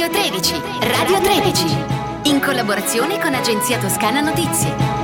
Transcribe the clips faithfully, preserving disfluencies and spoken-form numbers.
Radio tredici, Radio tredici, in collaborazione con Agenzia Toscana Notizie.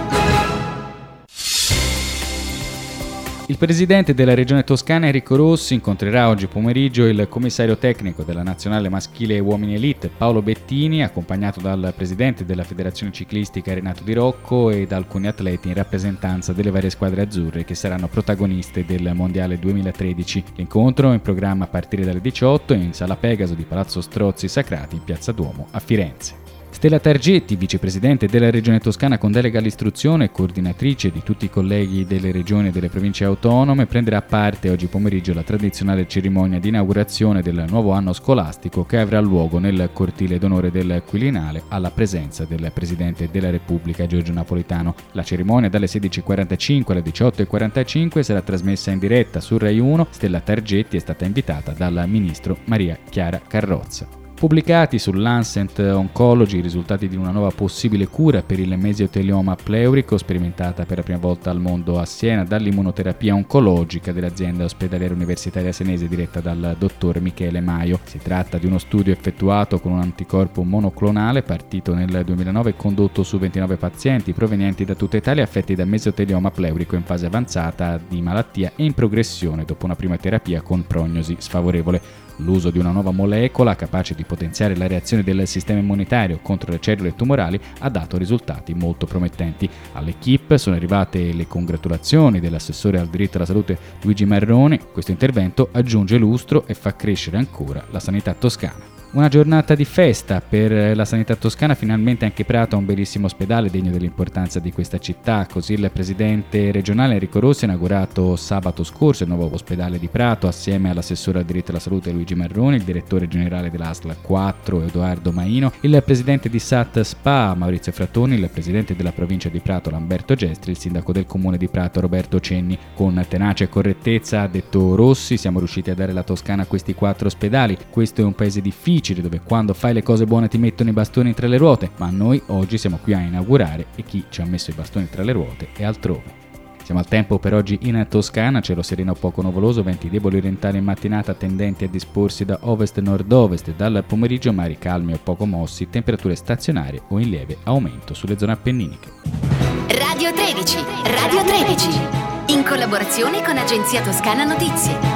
Il presidente della regione toscana Enrico Rossi incontrerà oggi pomeriggio il commissario tecnico della nazionale maschile uomini elite Paolo Bettini, accompagnato dal presidente della federazione ciclistica Renato Di Rocco e da alcuni atleti in rappresentanza delle varie squadre azzurre che saranno protagoniste del mondiale duemilatredici. L'incontro è in programma a partire dalle diciotto in Sala Pegaso di Palazzo Strozzi Sacrati in Piazza Duomo a Firenze. Stella Targetti, vicepresidente della Regione Toscana con delega all'istruzione e coordinatrice di tutti i colleghi delle regioni e delle province autonome, prenderà parte oggi pomeriggio alla tradizionale cerimonia di inaugurazione del nuovo anno scolastico che avrà luogo nel cortile d'onore del Quirinale alla presenza del Presidente della Repubblica Giorgio Napolitano. La cerimonia dalle sedici e quarantacinque alle diciotto e quarantacinque sarà trasmessa in diretta su Rai uno. Stella Targetti è stata invitata dal ministro Maria Chiara Carrozza. Pubblicati sull'Ancient Oncology i risultati di una nuova possibile cura per il mesotelioma pleurico sperimentata per la prima volta al mondo a Siena dall'immunoterapia oncologica dell'azienda ospedaliera universitaria senese diretta dal dottor Michele Maio. Si tratta di uno studio effettuato con un anticorpo monoclonale partito nel duemilanove e condotto su ventinove pazienti provenienti da tutta Italia affetti da mesotelioma pleurico in fase avanzata di malattia e in progressione dopo una prima terapia con prognosi sfavorevole. L'uso di una nuova molecola capace di potenziare la reazione del sistema immunitario contro le cellule tumorali ha dato risultati molto promettenti. All'equipe sono arrivate le congratulazioni dell'assessore al diritto alla salute Luigi Marroni. Questo intervento aggiunge lustro e fa crescere ancora la sanità toscana. Una giornata di festa per la sanità toscana, finalmente anche Prato ha un bellissimo ospedale degno dell'importanza di questa città, così il presidente regionale Enrico Rossi ha inaugurato sabato scorso il nuovo ospedale di Prato assieme all'assessore al diritto alla salute Luigi Marroni, il direttore generale dell'A S L quattro Edoardo Maino, il presidente di S A T Spa Maurizio Frattoni, il presidente della provincia di Prato Lamberto Gestri, il sindaco del comune di Prato Roberto Cenni. Con tenacia e correttezza, ha detto Rossi, siamo riusciti a dare alla Toscana questi quattro ospedali. Questo è un paese difficile dove quando fai le cose buone ti mettono i bastoni tra le ruote, ma noi oggi siamo qui a inaugurare e chi ci ha messo i bastoni tra le ruote è altrove. Siamo al tempo per oggi in Toscana, cielo sereno poco nuvoloso, venti deboli orientali in mattinata tendenti a disporsi da ovest-nord-ovest, dal pomeriggio mari calmi o poco mossi, temperature stazionarie o in lieve aumento sulle zone appenniniche. Radio tredici, Radio tredici, in collaborazione con Agenzia Toscana Notizie.